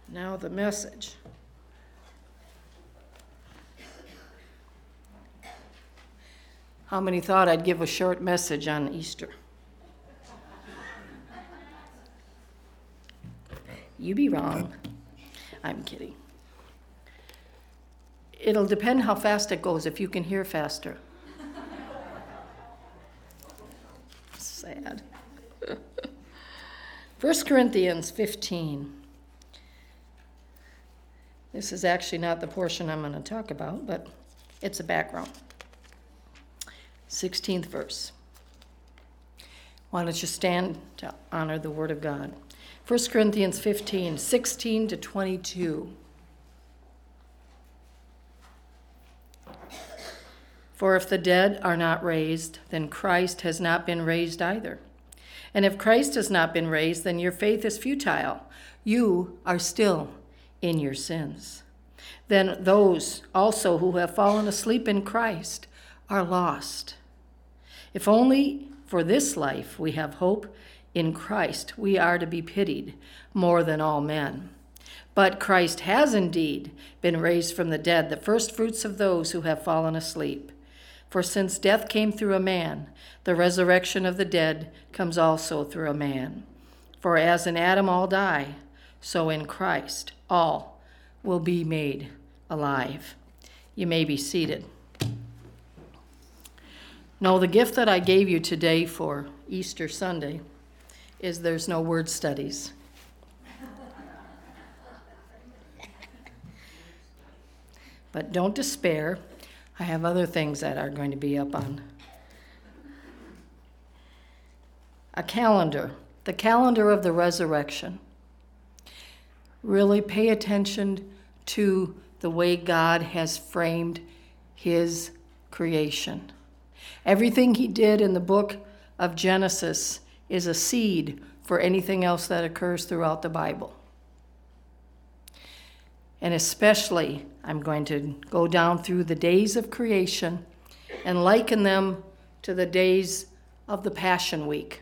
Now the message. How many thought I'd give a short message on Easter? You be wrong. I'm kidding. It'll depend how fast it goes, if you can hear faster. Sad. 1 Corinthians 15. This is actually not the portion I'm going to talk about, but it's a background. 16th verse. Why don't you stand to honor the Word of God? 1 Corinthians 15, 16 to 22. For if the dead are not raised, then Christ has not been raised either. And if Christ has not been raised, then your faith is futile. You are still in your sins. Then those also who have fallen asleep in Christ are lost. If only for this life we have hope in Christ, we are to be pitied more than all men. But Christ has indeed been raised from the dead, the first fruits of those who have fallen asleep. For since death came through a man, the resurrection of the dead comes also through a man. For as in Adam all die, so in Christ all will be made alive. You may be seated. No, the gift that I gave you today for Easter Sunday is there's no word studies. But don't despair. I have other things that are going to be up on. A calendar, the calendar of the resurrection. Really pay attention to the way God has framed his creation. Everything he did in the book of Genesis is a seed for anything else that occurs throughout the Bible. And especially, I'm going to go down through the days of creation and liken them to the days of the Passion Week.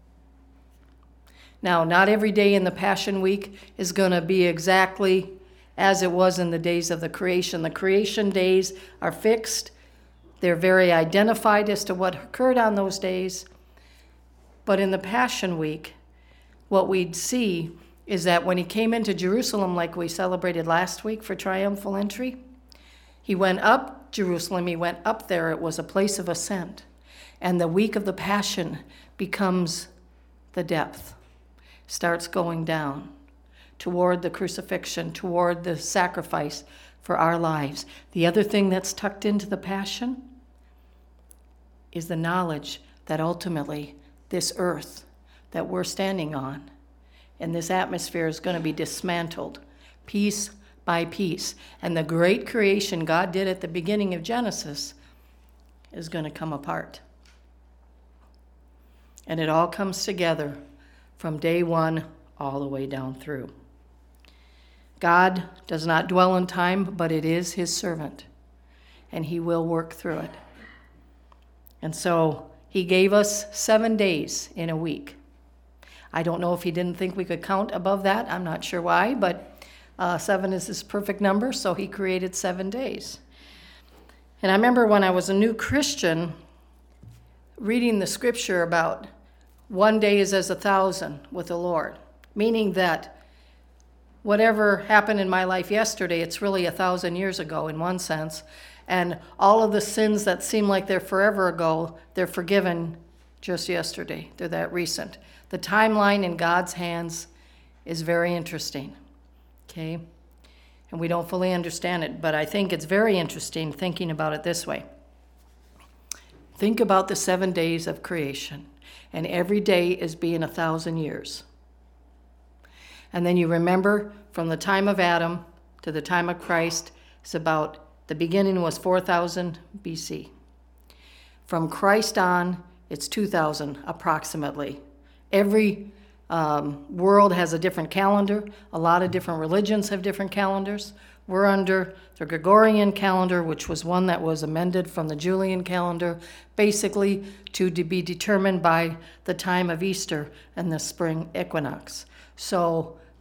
Now, not every day in the Passion Week is going to be exactly as it was in the days of the creation. The creation days are fixed. They're very identified as to what occurred on those days. But in the Passion Week, what we'd see is that when he came into Jerusalem, like we celebrated last week for triumphal entry, he went up Jerusalem, he went up there. It was a place of ascent. And the week of the Passion becomes the depth, starts going down toward the crucifixion, toward the sacrifice for our lives. The other thing that's tucked into the Passion is the knowledge that ultimately this earth that we're standing on and this atmosphere is going to be dismantled piece by piece. And the great creation God did at the beginning of Genesis is going to come apart. And it all comes together from day one all the way down through. God does not dwell in time, but it is his servant, and he will work through it. And so he gave us 7 days in a week. I don't know if he didn't think we could count above that. I'm not sure why, but 7 is his perfect number, so he created 7 days. And I remember when I was a new Christian, reading the scripture about 1 day is as 1,000 with the Lord, meaning that whatever happened in my life yesterday, it's really 1,000 years ago in one sense. And all of the sins that seem like they're forever ago, they're forgiven just yesterday. They're that recent. The timeline in God's hands is very interesting, okay? And we don't fully understand it, but I think it's very interesting thinking about it this way. Think about the 7 days of creation, and every day is being 1,000 years. And then you remember from the time of Adam to the time of Christ, it's about the beginning was 4,000 BC. From Christ on, it's 2,000 approximately. Every world has a different calendar. A lot of different religions have different calendars. We're under the Gregorian calendar, which was one that was amended from the Julian calendar, basically to be determined by the time of Easter and the spring equinox. So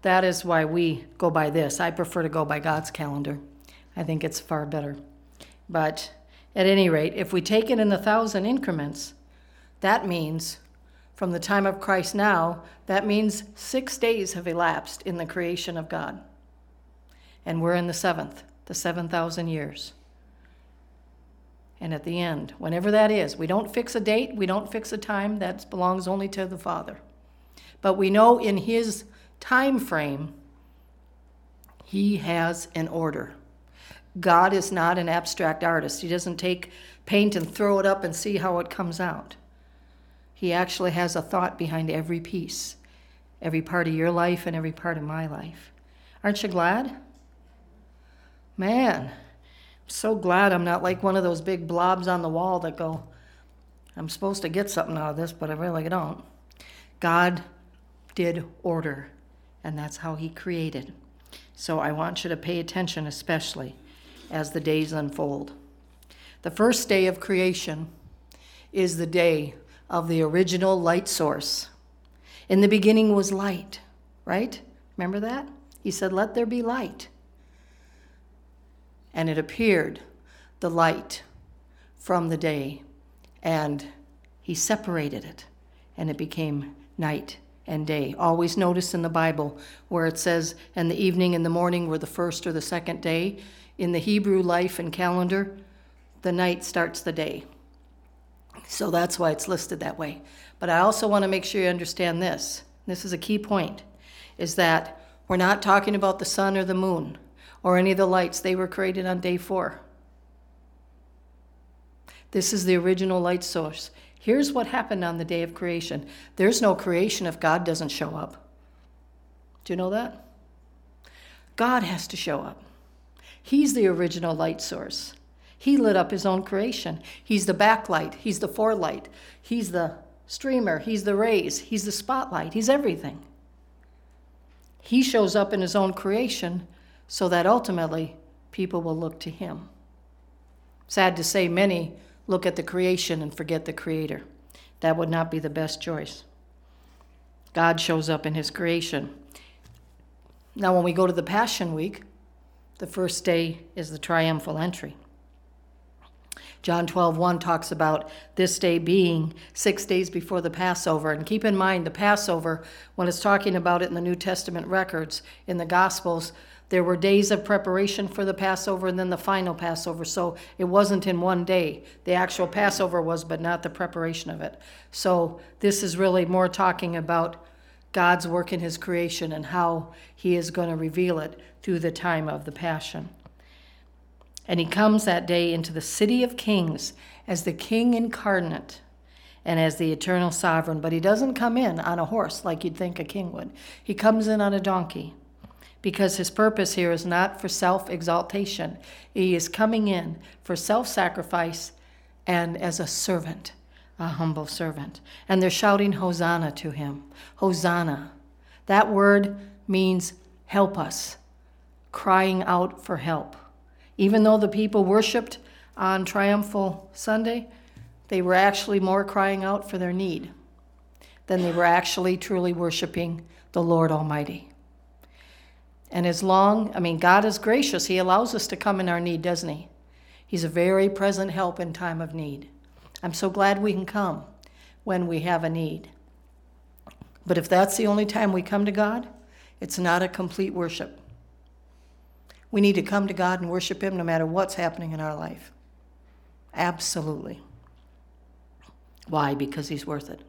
that is why we go by this. I prefer to go by God's calendar. I think it's far better. But at any rate, if we take it in the 1,000 increments, that means from the time of Christ now, that means 6 days have elapsed in the creation of God. And we're in the 7,000 years. And at the end, whenever that is, we don't fix a date, we don't fix a time, that belongs only to the Father. But we know in his time frame, he has an order. God is not an abstract artist. He doesn't take paint and throw it up and see how it comes out. He actually has a thought behind every piece, every part of your life and every part of my life. Aren't you glad? Man, I'm so glad I'm not like one of those big blobs on the wall that go, I'm supposed to get something out of this, but I really don't. God did order, and that's how he created. So I want you to pay attention, especially as the days unfold. The first day of creation is the day of the original light source. In the beginning was light, right? Remember that? He said, let there be light. And it appeared, the light from the day, and he separated it, and it became night and day. Always notice in the Bible where it says, and the evening and the morning were the first or the second day. In the Hebrew life and calendar, the night starts the day. So that's why it's listed that way. But I also want to make sure you understand this. This is a key point, is that we're not talking about the sun or the moon or any of the lights. They were created on day 4. This is the original light source. Here's what happened on the day of creation. There's no creation if God doesn't show up. Do you know that? God has to show up. He's the original light source. He lit up his own creation. He's the backlight. He's the forelight. He's the streamer. He's the rays. He's the spotlight. He's everything. He shows up in his own creation so that ultimately people will look to him. Sad to say, many look at the creation and forget the Creator. That would not be the best choice. God shows up in his creation. Now, when we go to the Passion Week, the first day is the triumphal entry. John 12:1 talks about this day being 6 days before the Passover. And keep in mind, the Passover, when it's talking about it in the New Testament records, in the Gospels, there were days of preparation for the Passover and then the final Passover. So it wasn't in one day. The actual Passover was, but not the preparation of it. So this is really more talking about God's work in his creation and how he is going to reveal it through the time of the Passion. And he comes that day into the city of kings as the king incarnate and as the eternal sovereign. But he doesn't come in on a horse like you'd think a king would. He comes in on a donkey because his purpose here is not for self-exaltation. He is coming in for self-sacrifice and as a servant, a humble servant. And they're shouting Hosanna to him. Hosanna. That word means help us, crying out for help. Even though the people worshiped on Triumphal Sunday, they were actually more crying out for their need than they were actually truly worshiping the Lord Almighty. And God is gracious. He allows us to come in our need, doesn't he? He's a very present help in time of need. I'm so glad we can come when we have a need. But if that's the only time we come to God, it's not a complete worship. We need to come to God and worship him no matter what's happening in our life. Absolutely. Why? Because he's worth it.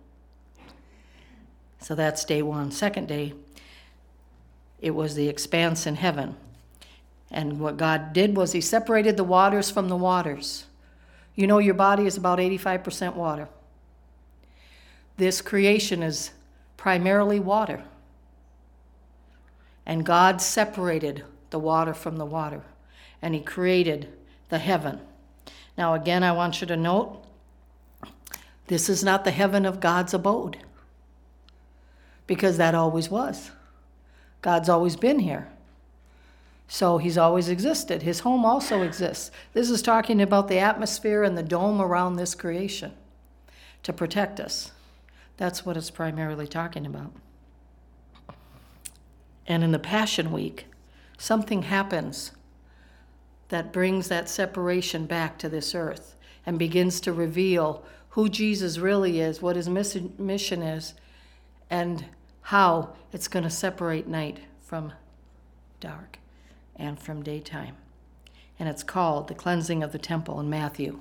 So that's day 1. Second day, it was the expanse in heaven. And what God did was he separated the waters from the waters. You know your body is about 85% water. This creation is primarily water. And God separated the water from the water, and he created the heaven. Now again, I want you to note, this is not the heaven of God's abode, because that always was. God's always been here. So he's always existed. His home also exists. This is talking about the atmosphere and the dome around this creation to protect us. That's what it's primarily talking about. And in the Passion Week, something happens that brings that separation back to this earth and begins to reveal who Jesus really is, what his mission is, and how it's going to separate night from dark and from daytime. And it's called the cleansing of the temple in Matthew.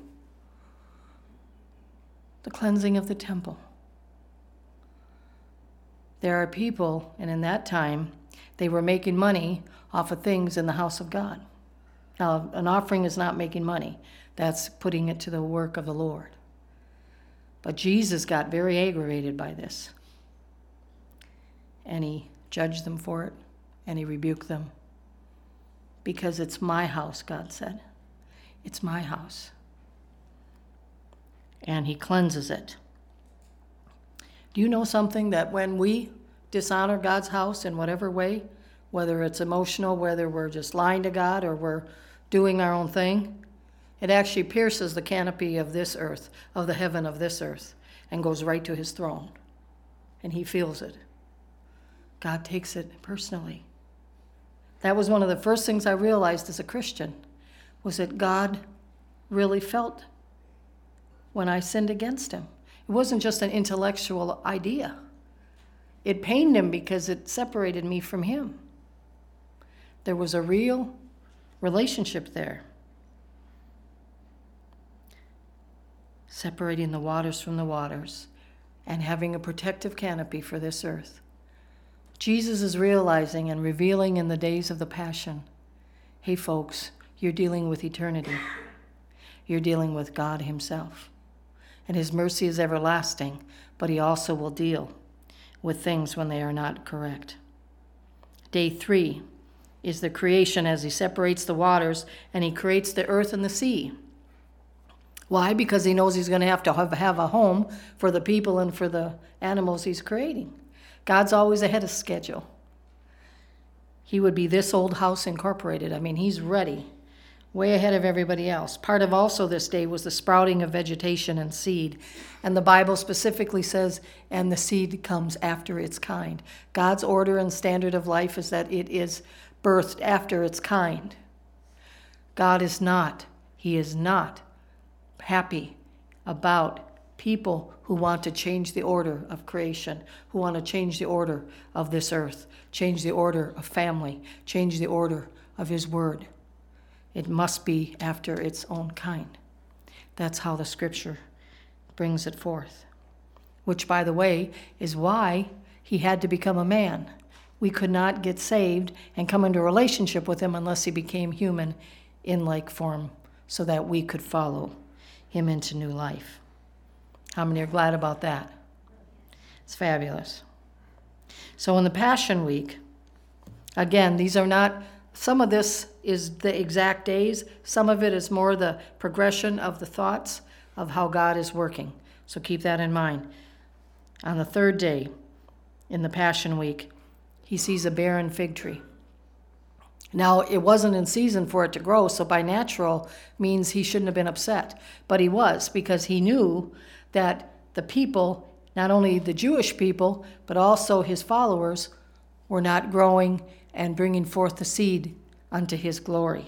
The cleansing of the temple. There are people, and in that time, they were making money off of things in the house of God. Now, an offering is not making money. That's putting it to the work of the Lord. But Jesus got very aggravated by this. And he judged them for it, and he rebuked them. Because it's my house, God said. It's my house. And he cleanses it. Do you know something that when we dishonor God's house in whatever way, whether it's emotional, whether we're just lying to God or we're doing our own thing, it actually pierces the canopy of this earth, of the heaven of this earth, and goes right to his throne. And he feels it. God takes it personally. That was one of the first things I realized as a Christian, was that God really felt when I sinned against him. It wasn't just an intellectual idea. It pained him because it separated me from him. There was a real relationship there. Separating the waters from the waters and having a protective canopy for this earth. Jesus is realizing and revealing in the days of the Passion, hey folks, you're dealing with eternity. You're dealing with God himself. And his mercy is everlasting, but he also will deal with things when they are not correct. Day 3 is the creation as he separates the waters and he creates the earth and the sea. Why? Because he knows he's going to have a home for the people and for the animals he's creating. God's always ahead of schedule. He would be this old house incorporated. I mean, he's ready, way ahead of everybody else. Part of also this day was the sprouting of vegetation and seed. And the Bible specifically says, and the seed comes after its kind. God's order and standard of life is that it is birthed after its kind. God is not, he is not happy about people who want to change the order of creation, who want to change the order of this earth, change the order of family, change the order of his word. It must be after its own kind. That's how the scripture brings it forth. Which, by the way, is why he had to become a man. We could not get saved and come into a relationship with him unless he became human in like form so that we could follow him into new life. How many are glad about that? It's fabulous. So in the Passion Week, again, these are not, some of this is the exact days. Some of it is more the progression of the thoughts of how God is working. So keep that in mind. On the third day in the Passion Week, he sees a barren fig tree. Now, it wasn't in season for it to grow, so by natural means he shouldn't have been upset. But he was, because he knew that the people, not only the Jewish people, but also his followers, were not growing and bringing forth the seed unto his glory.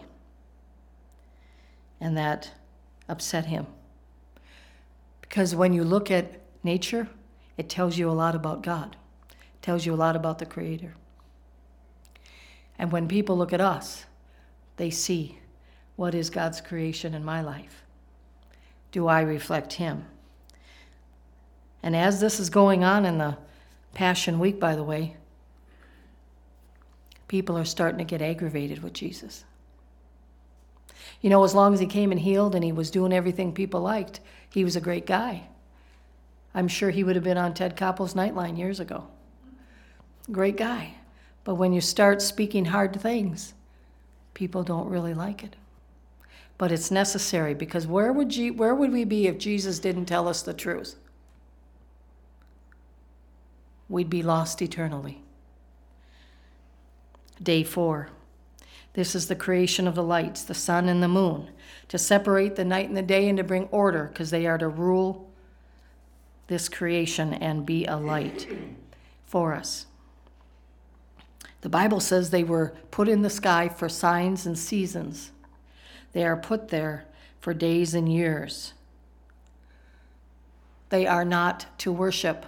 And that upset him. Because when you look at nature, it tells you a lot about God. It tells you a lot about the Creator. And when people look at us, they see, what is God's creation in my life? Do I reflect him? And as this is going on in the Passion Week, by the way, people are starting to get aggravated with Jesus. You know, as long as he came and healed and he was doing everything people liked, he was a great guy. I'm sure he would have been on Ted Koppel's Nightline years ago. Great guy. But when you start speaking hard things, people don't really like it. But it's necessary, because where would we be if Jesus didn't tell us the truth? We'd be lost eternally. Day 4. This is the creation of the lights, the sun and the moon, to separate the night and the day and to bring order, because they are to rule this creation and be a light for us. The Bible says they were put in the sky for signs and seasons. They are put there for days and years. They are not to worship.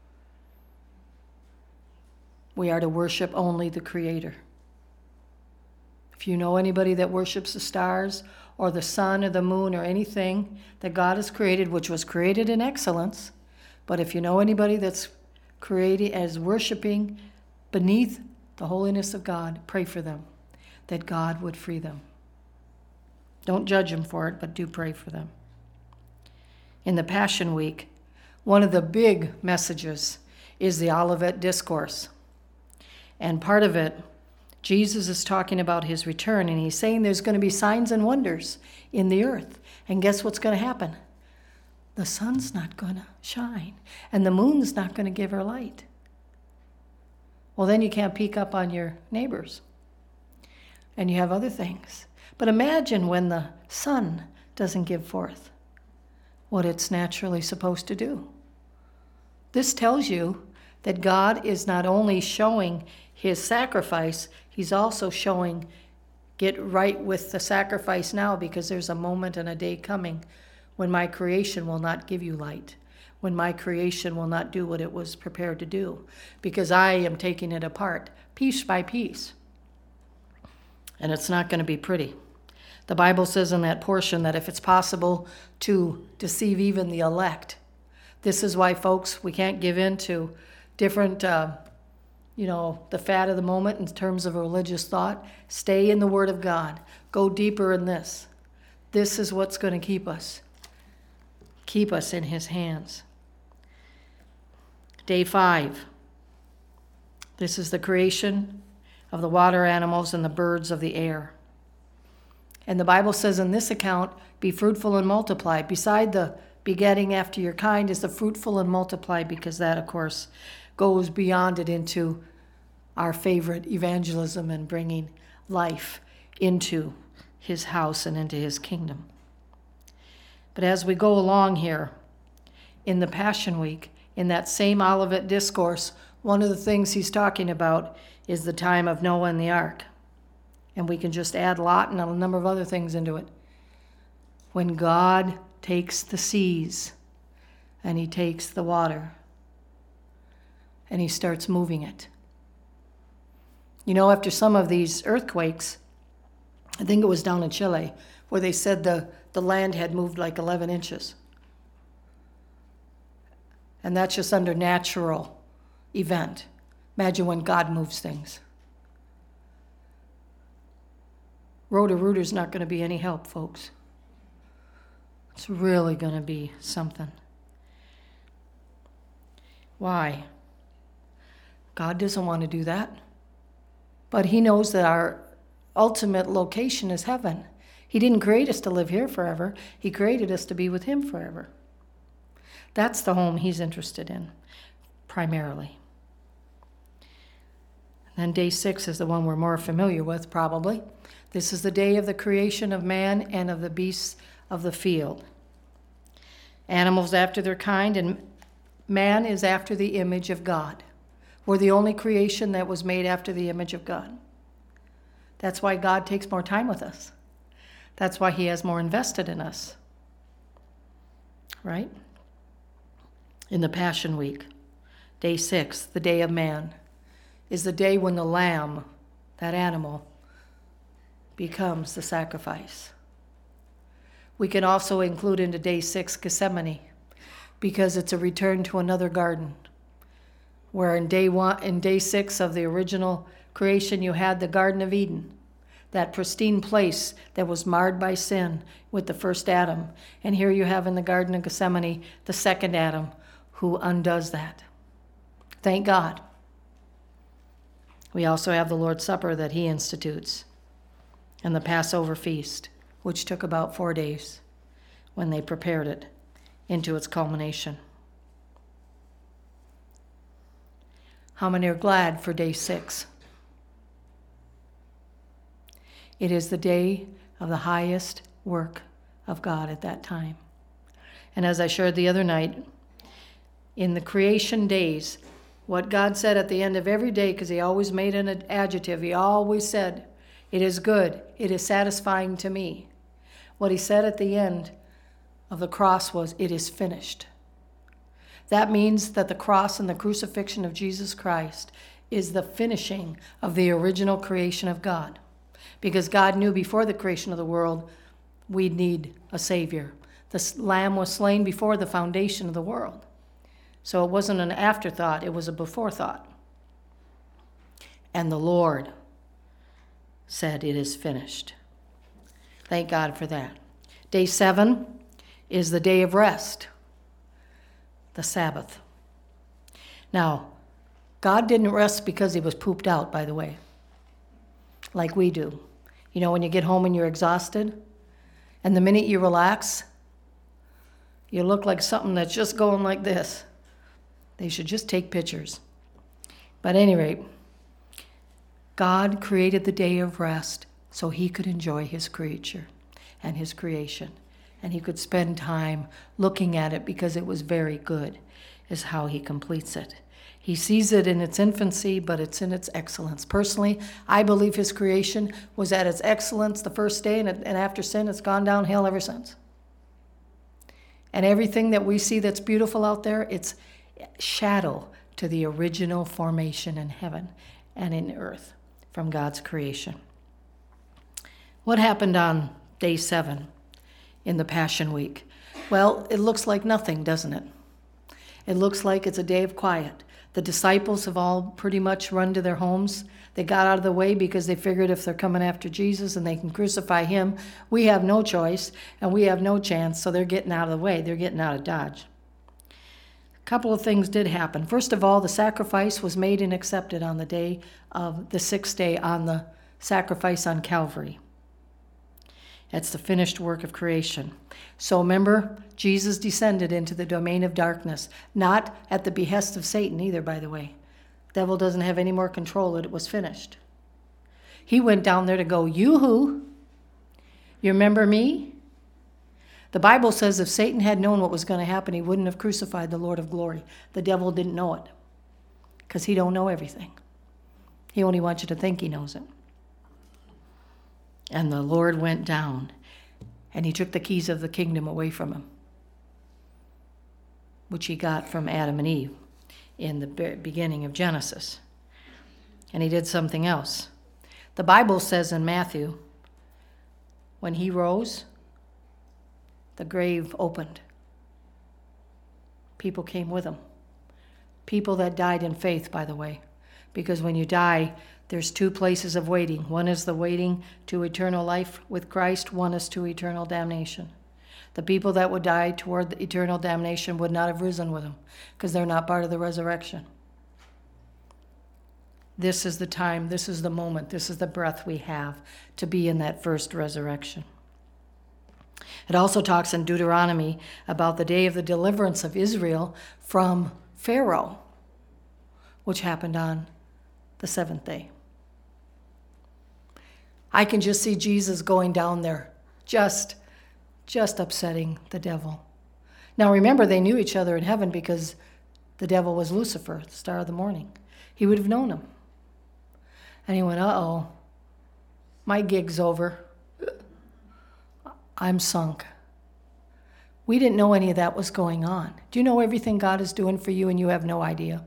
We are to worship only the Creator. If you know anybody that worships the stars or the sun or the moon or anything that God has created, which was created in excellence, but if you know anybody that's created as worshiping beneath the holiness of God, pray for them, that God would free them. Don't judge them for it, but do pray for them. In the Passion Week, one of the big messages is the Olivet Discourse. And part of it, Jesus is talking about his return, and he's saying there's going to be signs and wonders in the earth. And guess what's going to happen? The sun's not going to shine, and the moon's not going to give her light. Well, then you can't peek up on your neighbors, and you have other things. But imagine when the sun doesn't give forth what it's naturally supposed to do. This tells you that God is not only showing his sacrifice, he's also showing, get right with the sacrifice now, because there's a moment and a day coming when my creation will not give you light, when my creation will not do what it was prepared to do, because I am taking it apart piece by piece. And it's not going to be pretty. The Bible says in that portion that if it's possible to deceive even the elect, this is why, folks, we can't give in to different, the fad of the moment in terms of religious thought. Stay in the Word of God. Go deeper in this. This is what's going to keep us in his hands. Day 5. This is the creation of the water animals and the birds of the air. And the Bible says in this account, be fruitful and multiply. Beside the begetting after your kind is the fruitful and multiply, because that, of course, goes beyond it into our favorite evangelism and bringing life into his house and into his kingdom. But as we go along here, in the Passion Week, in that same Olivet Discourse, one of the things he's talking about is the time of Noah and the ark. And we can just add Lot and a number of other things into it. When God takes the seas and he takes the water and he starts moving it. After some of these earthquakes, I think it was down in Chile, where they said the land had moved like 11 inches. And that's just under natural event. Imagine when God moves things. Roto-Rooter's not going to be any help, folks. It's really going to be something. Why? God doesn't want to do that. But he knows that our ultimate location is heaven. He didn't create us to live here forever. He created us to be with him forever. That's the home he's interested in, primarily. And then day 6 is the one we're more familiar with, probably. This is the day of the creation of man and of the beasts of the field. Animals after their kind, and man is after the image of God. We're the only creation that was made after the image of God. That's why God takes more time with us. That's why he has more invested in us. Right? In the Passion Week, day 6, the day of man, is the day when the lamb, that animal, becomes the sacrifice. We can also include into day 6 Gethsemane, because it's a return to another garden, where in day 6 of the original creation you had the Garden of Eden, that pristine place that was marred by sin with the first Adam. And here you have in the Garden of Gethsemane the second Adam who undoes that. Thank God. We also have the Lord's Supper that he institutes, and the Passover feast, which took about 4 days when they prepared it into its culmination. How many are glad for day 6? It is the day of the highest work of God at that time. And as I shared the other night, in the creation days, What God said at the end of every day, because he always made an adjective, he always said, it is good, it is satisfying to me. What he said at the end of the cross was, it is finished. That means that the cross and the crucifixion of Jesus Christ is the finishing of the original creation of God. Because God knew before the creation of the world, we'd need a Savior. The Lamb was slain before the foundation of the world. So it wasn't an afterthought, it was a before-thought. And the Lord said, it is finished. Thank God for that. Day 7 is the day of rest, the Sabbath. Now, God didn't rest because he was pooped out, by the way, like we do. You know, when you get home and you're exhausted, and the minute you relax, you look like something that's just going like this. They should just take pictures. But at any rate, God created the day of rest so he could enjoy his creature and his creation. And he could spend time looking at it because it was very good, is how he completes it. He sees it in its infancy, but it's in its excellence. Personally, I believe his creation was at its excellence the first day, and after sin, it's gone downhill ever since. And everything that we see that's beautiful out there, it's shadow to the original formation in heaven and in earth from God's creation. What happened on day 7 in the Passion Week? Well, it looks like nothing, doesn't it? It looks like it's a day of quiet. The disciples have all pretty much run to their homes. They got out of the way because they figured if they're coming after Jesus and they can crucify him, we have no choice and we have no chance, so they're getting out of the way. They're getting out of Dodge. A couple of things did happen. First of all, the sacrifice was made and accepted on the day of the 6th day on the sacrifice on Calvary. That's the finished work of creation. So remember, Jesus descended into the domain of darkness, not at the behest of Satan either, by the way. The devil doesn't have any more control. It was finished. He went down there to go, yoo-hoo, you remember me? The Bible says if Satan had known what was going to happen, he wouldn't have crucified the Lord of glory. The devil didn't know it because he don't know everything. He only wants you to think he knows it. And the Lord went down, and he took the keys of the kingdom away from him, which he got from Adam and Eve in the beginning of Genesis. And he did something else. The Bible says in Matthew, when he rose, the grave opened. People came with him. People that died in faith, by the way. Because when you die, there's 2 places of waiting. One is the waiting to eternal life with Christ. One is to eternal damnation. The people that would die toward the eternal damnation would not have risen with him because they're not part of the resurrection. This is the time, this is the moment, this is the breath we have to be in that first resurrection. It also talks in Deuteronomy about the day of the deliverance of Israel from Pharaoh, which happened on the 7th day. I can just see Jesus going down there, just upsetting the devil. Now remember, they knew each other in heaven because the devil was Lucifer, the star of the morning. He would have known him. And he went, uh-oh, my gig's over. I'm sunk. We didn't know any of that was going on. Do you know everything God is doing for you and you have no idea?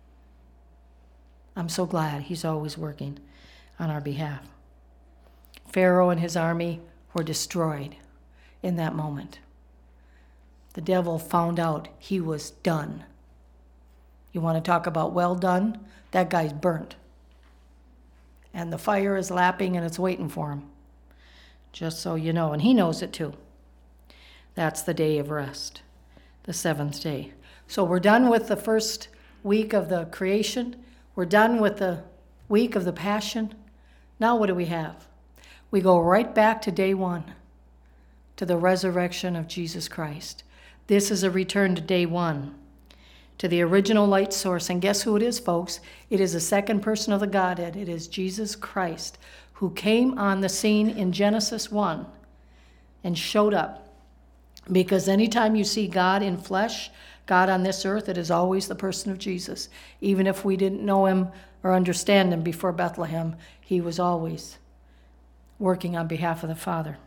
I'm so glad he's always working on our behalf. Pharaoh and his army were destroyed in that moment. The devil found out he was done. You want to talk about well done? That guy's burnt. And the fire is lapping and it's waiting for him. Just so you know, and he knows it too. That's the day of rest, the 7th day. So we're done with the first week of the creation. We're done with the week of the Passion. Now what do we have? We go right back to day 1, to the resurrection of Jesus Christ. This is a return to day 1, to the original light source. And guess who it is, folks? It is the second person of the Godhead. It is Jesus Christ, who came on the scene in Genesis 1 and showed up Because anytime you see God in flesh, God on this earth, it is always the person of Jesus. Even if we didn't know him or understand him before Bethlehem, he was always working on behalf of the Father.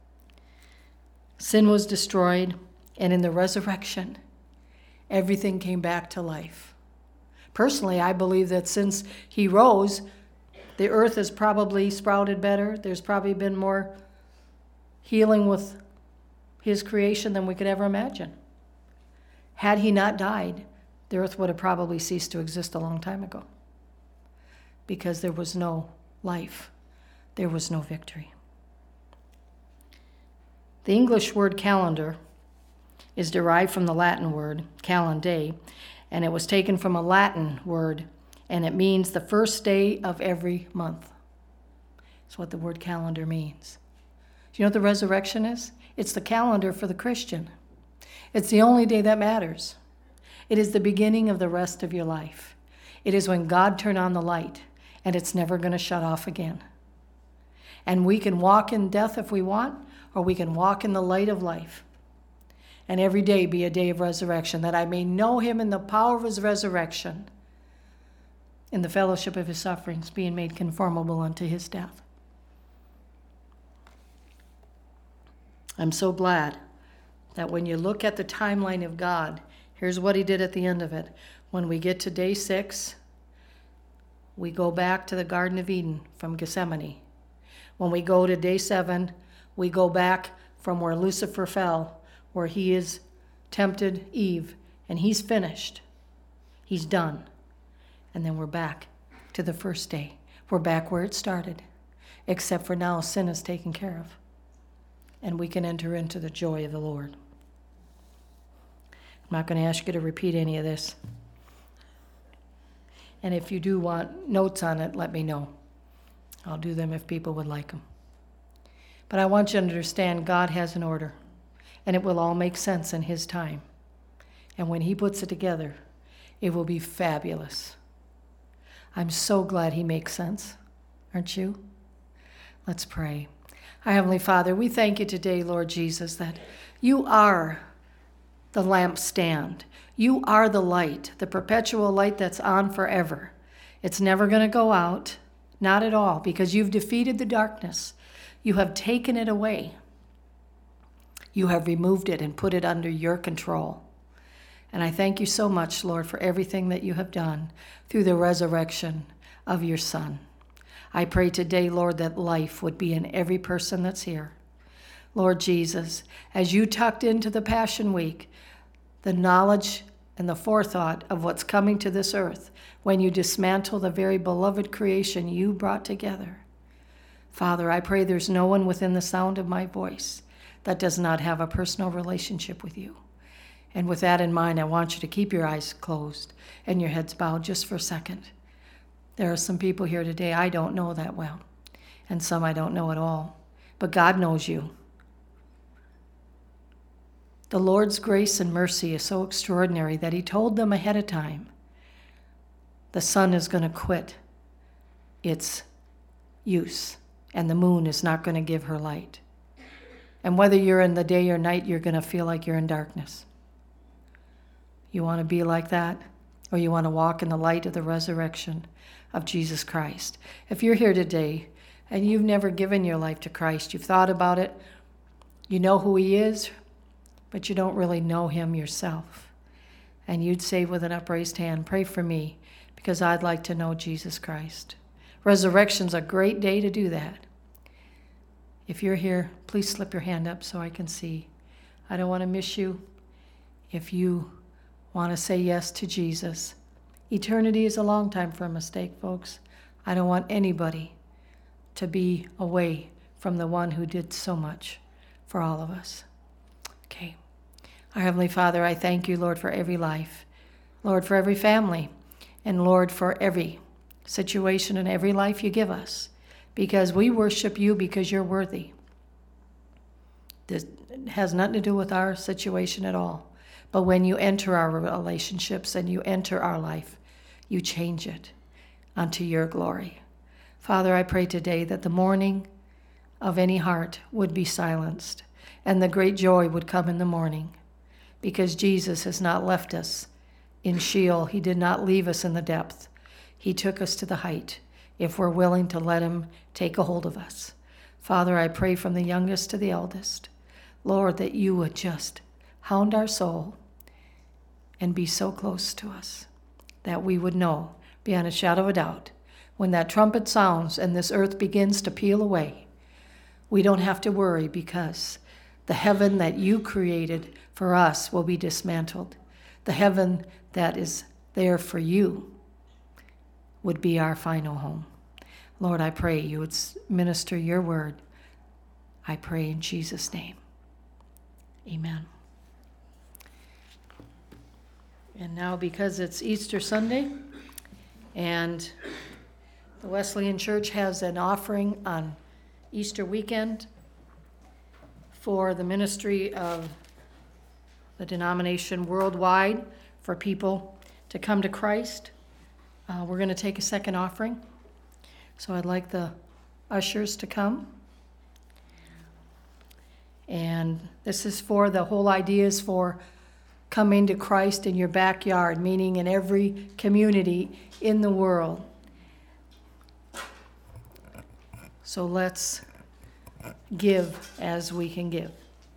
Sin was destroyed, and in the resurrection, everything came back to life. Personally, I believe that since he rose, the earth has probably sprouted better. There's probably been more healing with his creation than we could ever imagine. Had he not died, the earth would have probably ceased to exist a long time ago, because there was no life. There was no victory. The English word calendar is derived from the Latin word calendae, and it was taken from a Latin word, and it means the first day of every month. That's what the word calendar means. Do you know what the resurrection is? It's the calendar for the Christian. It's the only day that matters. It is the beginning of the rest of your life. It is when God turned on the light, and it's never going to shut off again. And we can walk in death if we want, or we can walk in the light of life. And every day be a day of resurrection, that I may know him in the power of his resurrection, in the fellowship of his sufferings, being made conformable unto his death. I'm so glad that when you look at the timeline of God, here's what he did at the end of it. When we get to day 6, we go back to the Garden of Eden from Gethsemane. When we go to day 7, we go back from where Lucifer fell, where he is tempted Eve, and he's finished. He's done. And then we're back to the first day. We're back where it started, except for now sin is taken care of, and we can enter into the joy of the Lord. I'm not going to ask you to repeat any of this. And if you do want notes on it, let me know. I'll do them if people would like them. But I want you to understand God has an order, and it will all make sense in his time. And when he puts it together, it will be fabulous. I'm so glad he makes sense. Aren't you? Let's pray. Our Heavenly Father, we thank you today, Lord Jesus, that you are the lampstand. You are the light, the perpetual light that's on forever. It's never going to go out, not at all, because you've defeated the darkness. You have taken it away. You have removed it and put it under your control. And I thank you so much, Lord, for everything that you have done through the resurrection of your Son. I pray today, Lord, that life would be in every person that's here. Lord Jesus, as you tucked into the Passion Week, the knowledge and the forethought of what's coming to this earth, when you dismantle the very beloved creation you brought together. Father, I pray there's no one within the sound of my voice that does not have a personal relationship with you. And with that in mind, I want you to keep your eyes closed and your heads bowed just for a second. There are some people here today I don't know that well, and some I don't know at all. But God knows you. The Lord's grace and mercy is so extraordinary that he told them ahead of time, the sun is going to quit its use, and the moon is not going to give her light. And whether you're in the day or night, you're going to feel like you're in darkness. You want to be like that? Or you want to walk in the light of the resurrection of Jesus Christ? If you're here today and you've never given your life to Christ, you've thought about it, you know who he is, but you don't really know him yourself, and you'd say with an upraised hand, pray for me, because I'd like to know Jesus Christ. Resurrection's a great day to do that. If you're here, please slip your hand up so I can see. I don't want to miss you. If you want to say yes to Jesus, eternity is a long time for a mistake, folks. I don't want anybody to be away from the one who did so much for all of us. Okay. Our Heavenly Father, I thank you, Lord, for every life, Lord, for every family, and Lord, for every situation and every life you give us, because we worship you because you're worthy. This has nothing to do with our situation at all. But when you enter our relationships and you enter our life, you change it unto your glory. Father, I pray today that the mourning of any heart would be silenced. and the great joy would come in the morning, because Jesus has not left us in Sheol. He did not leave us in the depth. He took us to the height, if we're willing to let him take a hold of us. Father, I pray from the youngest to the eldest, Lord, that you would just hound our soul and be so close to us that we would know beyond a shadow of a doubt when that trumpet sounds and this earth begins to peel away, we don't have to worry, because the heaven that you created for us will be dismantled. The heaven that is there for you would be our final home. Lord, I pray you would minister your word. I pray in Jesus' name. Amen. And now, because it's Easter Sunday and the Wesleyan Church has an offering on Easter weekend for the ministry of the denomination worldwide for people to come to Christ, we're going to take a second offering. So I'd like the ushers to come. And this is for, the whole idea is for coming to Christ in your backyard, meaning in every community in the world. So let's give as we can give.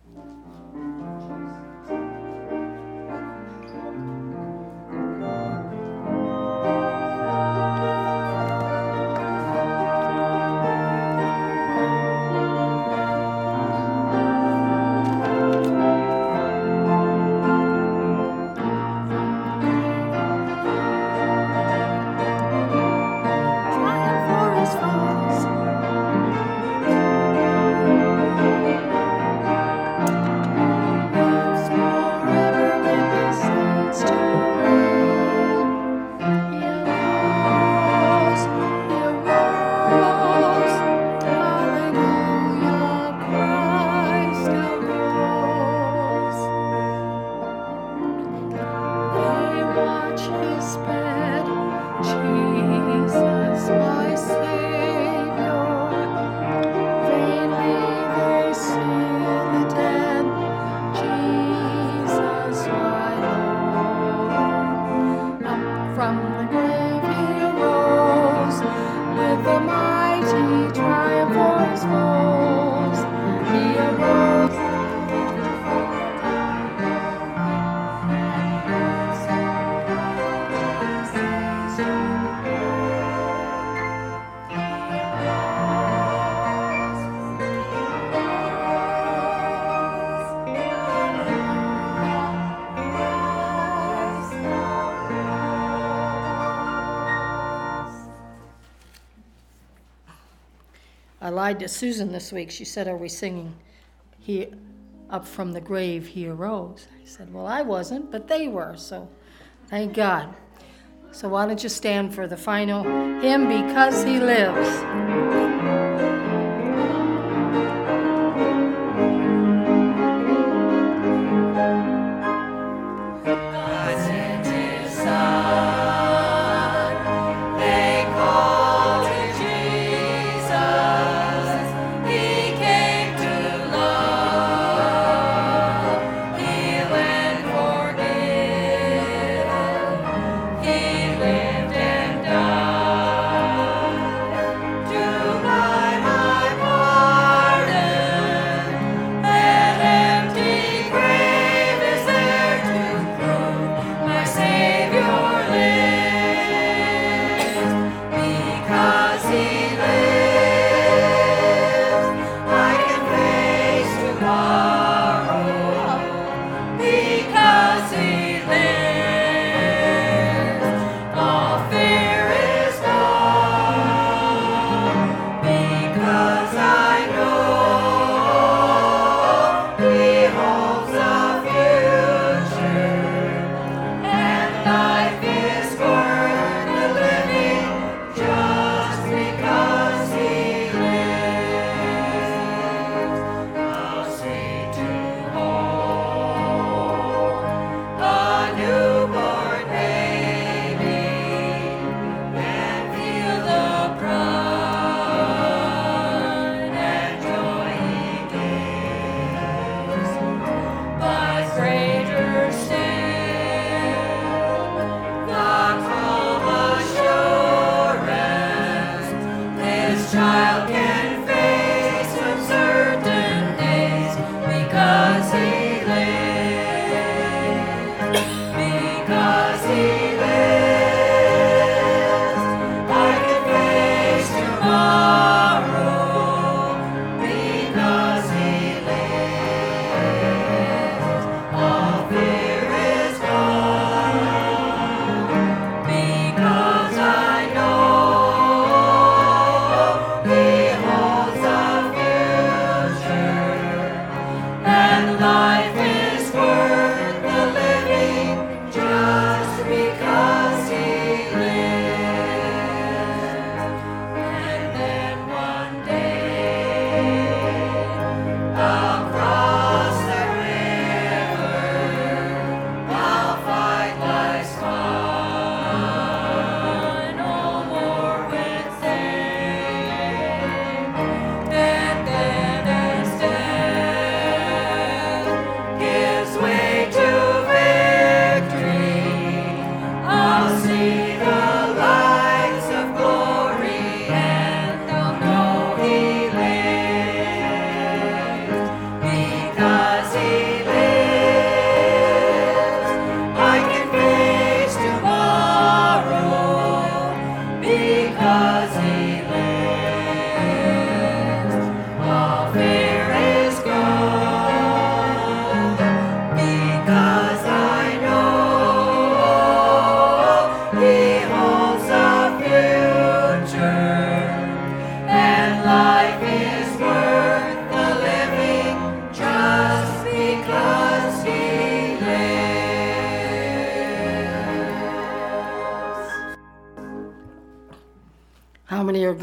I lied to Susan this week. She said, are we singing "He Up From the Grave He Arose"? I said, well, I wasn't, but they were, so thank God. So why don't you stand for the final hymn, Because He Lives. He lived and died to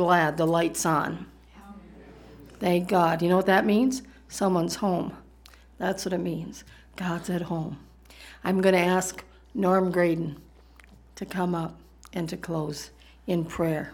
glad the light's on. Thank God. You know what that means? Someone's home. That's what it means. God's at home. I'm going to ask Norm Graydon to come up and to close in prayer.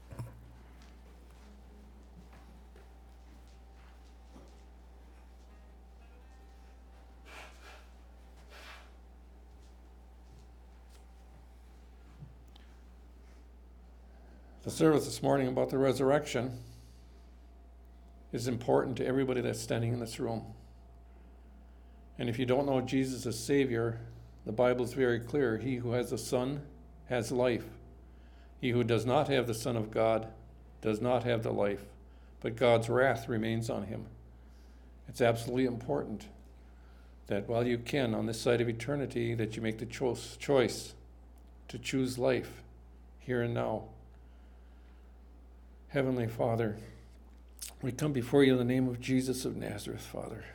The service this morning about the resurrection is important to everybody that's standing in this room. And if you don't know Jesus as Savior, the Bible is very clear. He who has the Son has life. He who does not have the Son of God does not have the life, but God's wrath remains on him. It's absolutely important that while you can, on this side of eternity, that you make the choice to choose life here and now. Heavenly Father, we come before you in the name of Jesus of Nazareth, Father.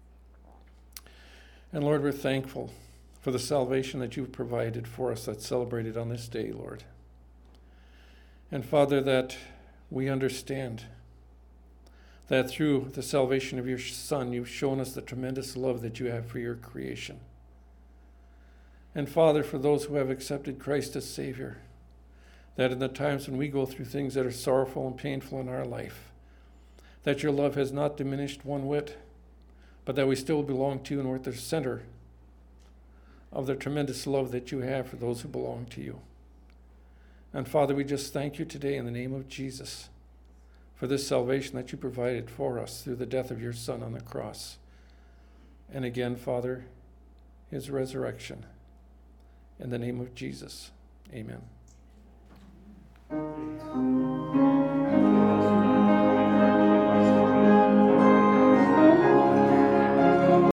And Lord, we're thankful for the salvation that you've provided for us that's celebrated on this day, Lord. And Father, that we understand that through the salvation of your Son, you've shown us the tremendous love that you have for your creation. And Father, for those who have accepted Christ as Savior, that in the times when we go through things that are sorrowful and painful in our life, that your love has not diminished one whit, but that we still belong to you and we're at the center of the tremendous love that you have for those who belong to you. And Father, we just thank you today in the name of Jesus for this salvation that you provided for us through the death of your Son on the cross. And again, Father, his resurrection. In the name of Jesus, amen.